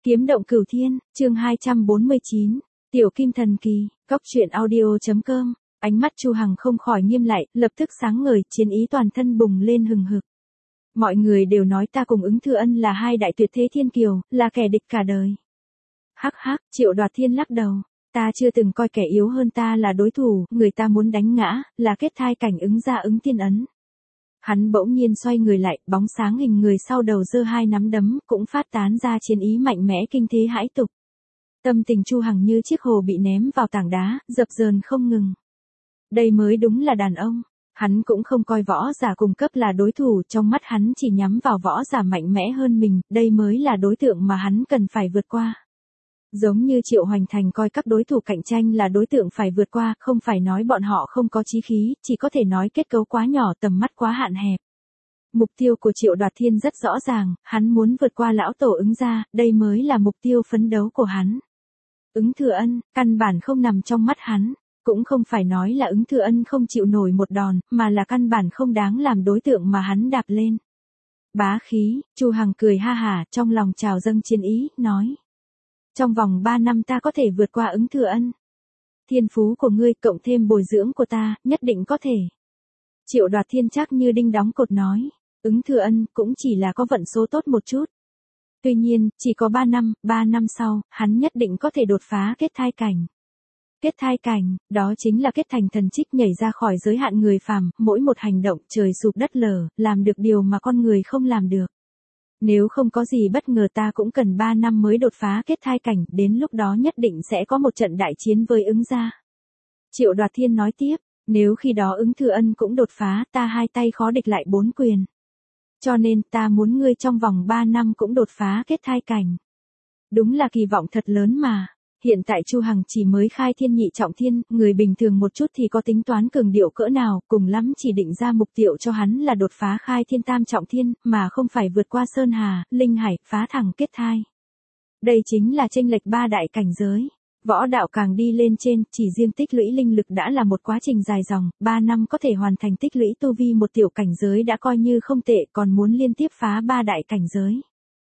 Kiếm động cửu thiên, chương 249, Tiểu Kim Thần Kỳ, Cóc truyện audio.com. Ánh mắt Chu Hằng không khỏi nghiêm lại, lập tức sáng ngời, chiến ý toàn thân bùng lên hừng hực. Mọi người đều nói ta cùng Ứng Thừa Ân là hai đại tuyệt thế thiên kiều, là kẻ địch cả đời. Hắc hắc, Triệu Đoạt Thiên lắc đầu, ta chưa từng coi kẻ yếu hơn ta là đối thủ, người ta muốn đánh ngã, là kết thai cảnh Ứng gia Ứng Tiên Ấn. Hắn bỗng nhiên xoay người lại, bóng sáng hình người sau đầu giơ hai nắm đấm, cũng phát tán ra chiến ý mạnh mẽ kinh thế hãi tục. Tâm tình Chu Hằng như chiếc hồ bị ném vào tảng đá, dập dờn không ngừng. Đây mới đúng là đàn ông. Hắn cũng không coi võ giả cùng cấp là đối thủ, trong mắt hắn chỉ nhắm vào võ giả mạnh mẽ hơn mình, đây mới là đối tượng mà hắn cần phải vượt qua. Giống như Triệu Hoành Thành coi các đối thủ cạnh tranh là đối tượng phải vượt qua, không phải nói bọn họ không có chí khí, chỉ có thể nói kết cấu quá nhỏ, tầm mắt quá hạn hẹp. Mục tiêu của Triệu Đoạt Thiên rất rõ ràng, hắn muốn vượt qua lão tổ Ứng gia, đây mới là mục tiêu phấn đấu của hắn. Ứng Thừa Ân, căn bản không nằm trong mắt hắn, cũng không phải nói là Ứng Thừa Ân không chịu nổi một đòn, mà là căn bản không đáng làm đối tượng mà hắn đạp lên. Bá khí, Chu Hằng cười ha hả, trong lòng trào dâng chiến ý, nói. Trong vòng 3 năm ta có thể vượt qua Ứng Thừa Ân. Thiên phú của ngươi cộng thêm bồi dưỡng của ta, nhất định có thể. Triệu Đoạt Thiên chắc như đinh đóng cột nói, Ứng Thừa Ân cũng chỉ là có vận số tốt một chút. Tuy nhiên, chỉ có 3 năm sau, hắn nhất định có thể đột phá kết thai cảnh. Kết thai cảnh, đó chính là kết thành thần trích nhảy ra khỏi giới hạn người phàm, mỗi một hành động trời sụp đất lở, làm được điều mà con người không làm được. Nếu không có gì bất ngờ ta cũng cần 3 năm mới đột phá kết thai cảnh, đến lúc đó nhất định sẽ có một trận đại chiến với Ứng gia. Triệu Đoạt Thiên nói tiếp, nếu khi đó Ứng Thừa Ân cũng đột phá, ta hai tay khó địch lại 4 quyền. Cho nên ta muốn ngươi trong vòng 3 năm cũng đột phá kết thai cảnh. Đúng là kỳ vọng thật lớn mà. Hiện tại Chu Hằng chỉ mới khai thiên nhị trọng thiên, người bình thường một chút thì có tính toán cường điệu cỡ nào, cùng lắm chỉ định ra mục tiêu cho hắn là đột phá khai thiên tam trọng thiên, mà không phải vượt qua Sơn Hà, Linh Hải, phá thẳng kết thai. Đây chính là chênh lệch 3 đại cảnh giới. Võ đạo càng đi lên trên, chỉ riêng tích lũy linh lực đã là một quá trình dài dòng, 3 năm có thể hoàn thành tích lũy tu vi một tiểu cảnh giới đã coi như không tệ, còn muốn liên tiếp phá 3 đại cảnh giới.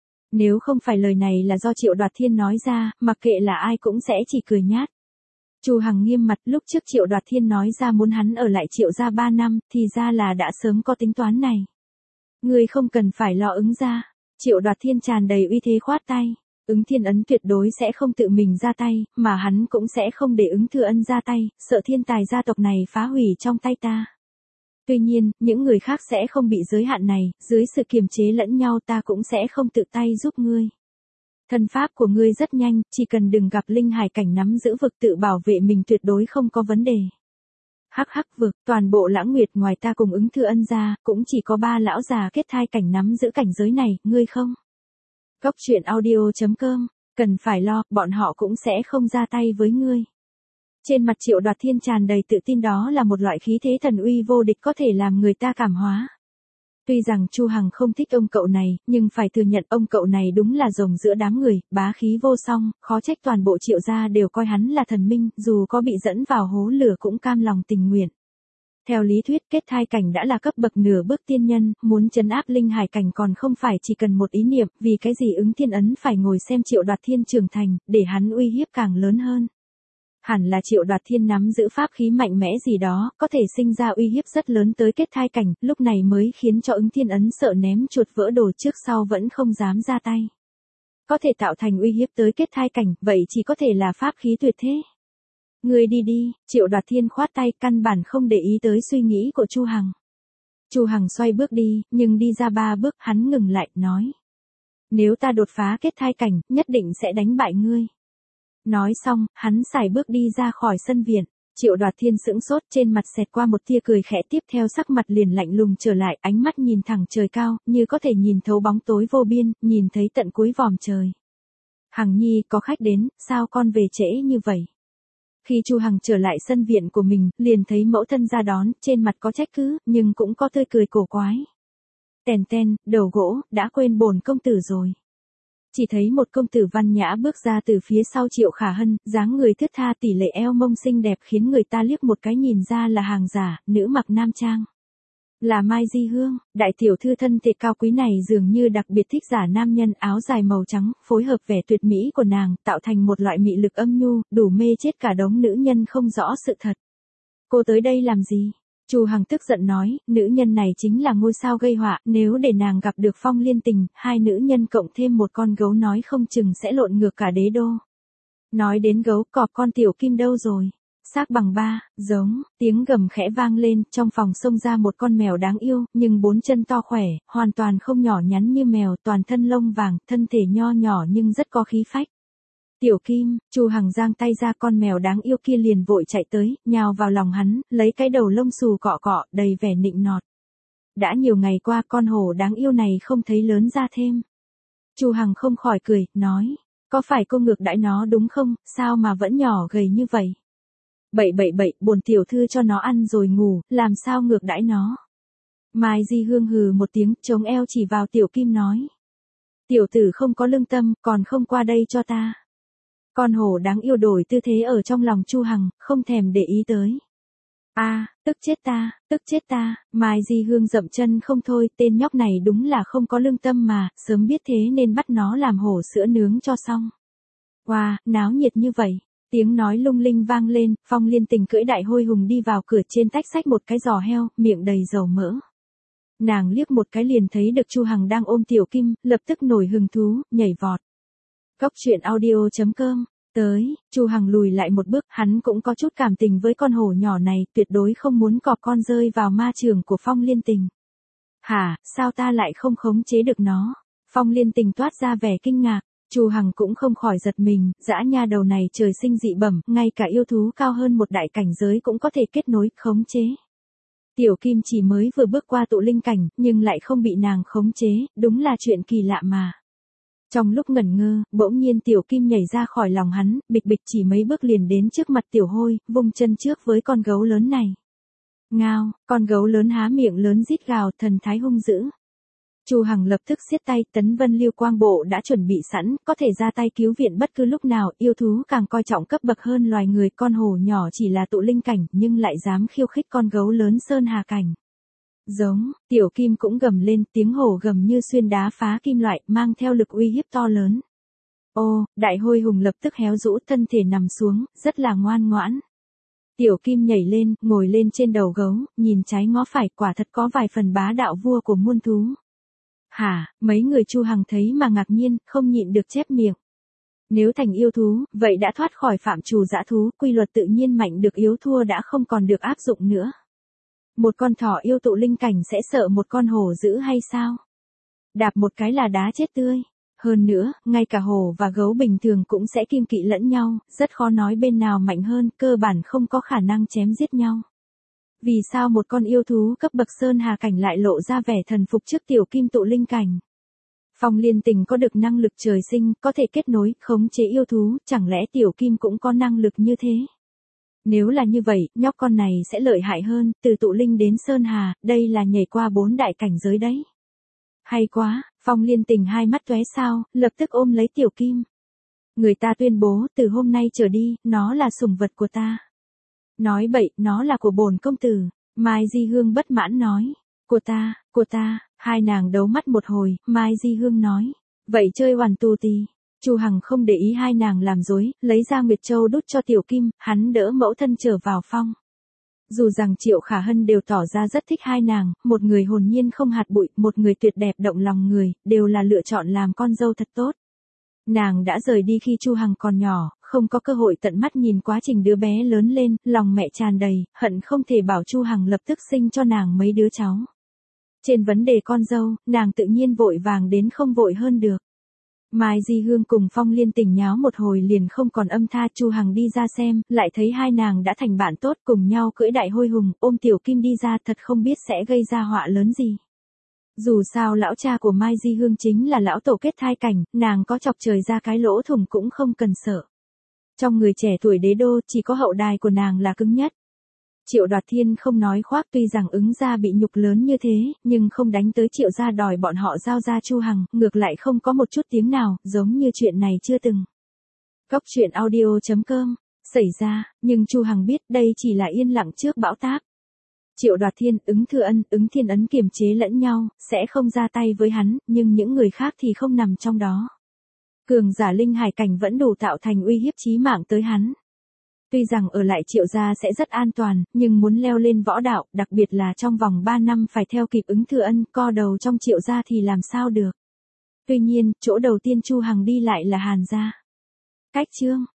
Nếu không phải lời này là do Triệu Đoạt Thiên nói ra, mặc kệ là ai cũng sẽ chỉ cười nhát. Chu Hằng nghiêm mặt, lúc trước Triệu Đoạt Thiên nói ra muốn hắn ở lại Triệu gia 3 năm, thì ra là đã sớm có tính toán này. Ngươi không cần phải lo Ứng gia. Triệu Đoạt Thiên tràn đầy uy thế khoát tay. Ứng Thiên Ấn tuyệt đối sẽ không tự mình ra tay, mà hắn cũng sẽ không để Ứng Thừa Ân ra tay, sợ thiên tài gia tộc này phá hủy trong tay ta. Tuy nhiên, những người khác sẽ không bị giới hạn này, dưới sự kiềm chế lẫn nhau ta cũng sẽ không tự tay giúp ngươi. Thân pháp của ngươi rất nhanh, chỉ cần đừng gặp linh hải cảnh nắm giữ vực tự bảo vệ mình tuyệt đối không có vấn đề. Hắc hắc vực, toàn bộ Lãng Nguyệt ngoài ta cùng Ứng Thừa Ân ra, cũng chỉ có 3 lão già kết thai cảnh nắm giữ cảnh giới này, ngươi không? Cóc truyện audio.com, cần phải lo, bọn họ cũng sẽ không ra tay với ngươi. Trên mặt Triệu Đoạt Thiên tràn đầy tự tin, đó là một loại khí thế thần uy vô địch có thể làm người ta cảm hóa. Tuy rằng Chu Hằng không thích ông cậu này, nhưng phải thừa nhận ông cậu này đúng là rồng giữa đám người, bá khí vô song, khó trách toàn bộ Triệu gia đều coi hắn là thần minh, dù có bị dẫn vào hố lửa cũng cam lòng tình nguyện. Theo lý thuyết kết thai cảnh đã là cấp bậc nửa bước tiên nhân, muốn trấn áp linh hải cảnh còn không phải chỉ cần một ý niệm, vì cái gì Ứng Thiên Ấn phải ngồi xem Triệu Đoạt Thiên trưởng thành, để hắn uy hiếp càng lớn hơn. Hẳn là Triệu Đoạt Thiên nắm giữ pháp khí mạnh mẽ gì đó, có thể sinh ra uy hiếp rất lớn tới kết thai cảnh, lúc này mới khiến cho Ứng Thiên Ấn sợ ném chuột vỡ đồ, trước sau vẫn không dám ra tay. Có thể tạo thành uy hiếp tới kết thai cảnh, vậy chỉ có thể là pháp khí tuyệt thế. Ngươi đi đi, Triệu Đoạt Thiên khoát tay, căn bản không để ý tới suy nghĩ của Chu Hằng. Chu Hằng xoay bước đi, nhưng đi ra 3 bước, hắn ngừng lại, nói. Nếu ta đột phá kết thai cảnh, nhất định sẽ đánh bại ngươi. Nói xong, hắn sải bước đi ra khỏi sân viện. Triệu Đoạt Thiên sững sốt, trên mặt xẹt qua một tia cười khẽ, tiếp theo sắc mặt liền lạnh lùng trở lại, ánh mắt nhìn thẳng trời cao, như có thể nhìn thấu bóng tối vô biên, nhìn thấy tận cuối vòm trời. Hằng nhi, có khách đến, sao con về trễ như vậy? Khi Chu Hằng trở lại sân viện của mình, liền thấy mẫu thân ra đón, trên mặt có trách cứ, nhưng cũng có tươi cười cổ quái. Tèn ten, đầu gỗ, đã quên bổn công tử rồi. Chỉ thấy một công tử văn nhã bước ra từ phía sau Triệu Khả Hân, dáng người thướt tha, tỷ lệ eo mông xinh đẹp khiến người ta liếc một cái nhìn ra là hàng giả, nữ mặc nam trang. Là Mai Di Hương, đại tiểu thư thân thể cao quý này dường như đặc biệt thích giả nam nhân áo dài màu trắng, phối hợp vẻ tuyệt mỹ của nàng, tạo thành một loại mị lực âm nhu, đủ mê chết cả đống nữ nhân không rõ sự thật. Cô tới đây làm gì? Chu Hằng tức giận nói, nữ nhân này chính là ngôi sao gây họa, nếu để nàng gặp được Phong Liên Tình, hai nữ nhân cộng thêm một con gấu nói không chừng sẽ lộn ngược cả đế đô. Nói đến gấu, cọp con Tiểu Kim đâu rồi? Xác bằng ba, giống, tiếng gầm khẽ vang lên, trong phòng xông ra một con mèo đáng yêu, nhưng bốn chân to khỏe, hoàn toàn không nhỏ nhắn như mèo, toàn thân lông vàng, thân thể nho nhỏ nhưng rất có khí phách. Tiểu Kim, Chu Hằng giang tay ra, con mèo đáng yêu kia liền vội chạy tới, nhào vào lòng hắn, lấy cái đầu lông xù cọ cọ, đầy vẻ nịnh nọt. Đã nhiều ngày qua con hổ đáng yêu này không thấy lớn ra thêm. Chu Hằng không khỏi cười, nói, có phải cô ngược đãi nó đúng không, sao mà vẫn nhỏ gầy như vậy? Bậy bậy bậy, bổn tiểu thư cho nó ăn rồi ngủ, làm sao ngược đãi nó? Mai Di Hương hừ một tiếng, chống eo chỉ vào Tiểu Kim nói. Tiểu tử không có lương tâm, còn không qua đây cho ta. Con hổ đáng yêu đổi tư thế ở trong lòng Chu Hằng, không thèm để ý tới. Tức chết ta, Mai Di Hương dậm chân không thôi, tên nhóc này đúng là không có lương tâm mà, sớm biết thế nên bắt nó làm hổ sữa nướng cho xong. Wow, náo nhiệt như vậy. Tiếng nói lung linh vang lên, Phong Liên Tình cưỡi đại hôi hùng đi vào cửa, trên tách xách một cái giò heo, miệng đầy dầu mỡ. Nàng liếc một cái liền thấy được Chu Hằng đang ôm Tiểu Kim, lập tức nổi hứng thú, nhảy vọt. Cóc truyện audio.com. Tới, Chu Hằng lùi lại một bước, hắn cũng có chút cảm tình với con hổ nhỏ này, tuyệt đối không muốn cọp con rơi vào ma trường của Phong Liên Tình. Hả, sao ta lại không khống chế được nó? Phong Liên Tình toát ra vẻ kinh ngạc. Chu Hằng cũng không khỏi giật mình, dã nha đầu này trời sinh dị bẩm, ngay cả yêu thú cao hơn một đại cảnh giới cũng có thể kết nối, khống chế. Tiểu Kim chỉ mới vừa bước qua tụ linh cảnh, nhưng lại không bị nàng khống chế, đúng là chuyện kỳ lạ mà. Trong lúc ngẩn ngơ, bỗng nhiên Tiểu Kim nhảy ra khỏi lòng hắn, bịch bịch chỉ mấy bước liền đến trước mặt Tiểu Hôi, vung chân trước với con gấu lớn này. Ngao, con gấu lớn há miệng lớn rít gào, thần thái hung dữ. Chu Hằng lập tức siết tay, Tấn Vân Lưu Quang Bộ đã chuẩn bị sẵn, có thể ra tay cứu viện bất cứ lúc nào, yêu thú càng coi trọng cấp bậc hơn loài người, con hổ nhỏ chỉ là tụ linh cảnh, nhưng lại dám khiêu khích con gấu lớn sơn hà cảnh. Giống, Tiểu Kim cũng gầm lên, tiếng hổ gầm như xuyên đá phá kim loại, mang theo lực uy hiếp to lớn. Ô, đại hôi hùng lập tức héo rũ, thân thể nằm xuống, rất là ngoan ngoãn. Tiểu Kim nhảy lên, ngồi lên trên đầu gấu, nhìn trái ngó phải, quả thật có vài phần bá đạo vua của muôn thú. Hả, mấy người Chu Hằng thấy mà ngạc nhiên, không nhịn được chép miệng. Nếu thành yêu thú, vậy đã thoát khỏi phạm trù dã thú, quy luật tự nhiên mạnh được yếu thua đã không còn được áp dụng nữa. Một con thỏ yêu tụ linh cảnh sẽ sợ một con hổ dữ hay sao? Đạp một cái là đá chết tươi. Hơn nữa, ngay cả hổ và gấu bình thường cũng sẽ kiêng kỵ lẫn nhau, rất khó nói bên nào mạnh hơn, cơ bản không có khả năng chém giết nhau. Vì sao một con yêu thú cấp bậc sơn hà cảnh lại lộ ra vẻ thần phục trước Tiểu Kim tụ linh cảnh? Phong Liên Tình có được năng lực trời sinh, có thể kết nối, khống chế yêu thú, chẳng lẽ Tiểu Kim cũng có năng lực như thế? Nếu là như vậy, nhóc con này sẽ lợi hại hơn, từ tụ linh đến sơn hà, đây là nhảy qua 4 đại cảnh giới đấy. Hay quá, Phong Liên Tình hai mắt tóe sao, lập tức ôm lấy Tiểu Kim. Người ta tuyên bố, từ hôm nay trở đi, nó là sủng vật của ta. Nói bậy, nó là của bổn công tử. Mai Di Hương bất mãn nói. Của ta, hai nàng đấu mắt một hồi, Mai Di Hương nói. Vậy chơi hoàn tù tì. Chu Hằng không để ý hai nàng làm dối, lấy ra Nguyệt Châu đút cho Tiểu Kim, hắn đỡ mẫu thân trở vào phòng. Dù rằng Triệu Khả Hân đều tỏ ra rất thích hai nàng, một người hồn nhiên không hạt bụi, một người tuyệt đẹp động lòng người, đều là lựa chọn làm con dâu thật tốt. Nàng đã rời đi khi Chu Hằng còn nhỏ, không có cơ hội tận mắt nhìn quá trình đứa bé lớn lên, lòng mẹ tràn đầy, hận không thể bảo Chu Hằng lập tức sinh cho nàng mấy đứa cháu. Trên vấn đề con dâu, nàng tự nhiên vội vàng đến không vội hơn được. Mai Di Hương cùng Phong Liên Tình nháo một hồi liền không còn âm tha. Chu Hằng đi ra xem, lại thấy hai nàng đã thành bạn tốt, cùng nhau cưỡi đại hôi hùng, ôm Tiểu Kim đi ra, thật không biết sẽ gây ra họa lớn gì. Dù sao lão cha của Mai Di Hương chính là lão tổ kết thai cảnh, nàng có chọc trời ra cái lỗ thủng cũng không cần sợ. Trong người trẻ tuổi đế đô, chỉ có hậu đài của nàng là cứng nhất. Triệu Đoạt Thiên không nói khoác, tuy rằng ứng gia bị nhục lớn như thế, nhưng không đánh tới Triệu gia đòi bọn họ giao ra Chu Hằng, ngược lại không có một chút tiếng nào, giống như chuyện này chưa từng. Cóc truyện audio.com, xảy ra, nhưng Chu Hằng biết đây chỉ là yên lặng trước bão táp. Triệu Đoạt Thiên, Ứng Thư Ân, Ứng Thiên Ấn kiềm chế lẫn nhau, sẽ không ra tay với hắn, nhưng những người khác thì không nằm trong đó. Cường giả linh hải cảnh vẫn đủ tạo thành uy hiếp chí mạng tới hắn. Tuy rằng ở lại Triệu gia sẽ rất an toàn, nhưng muốn leo lên võ đạo, đặc biệt là trong vòng 3 năm phải theo kịp Ứng Thư Ân, co đầu trong Triệu gia thì làm sao được. Tuy nhiên, chỗ đầu tiên Chu Hằng đi lại là Hàn gia. Cách chương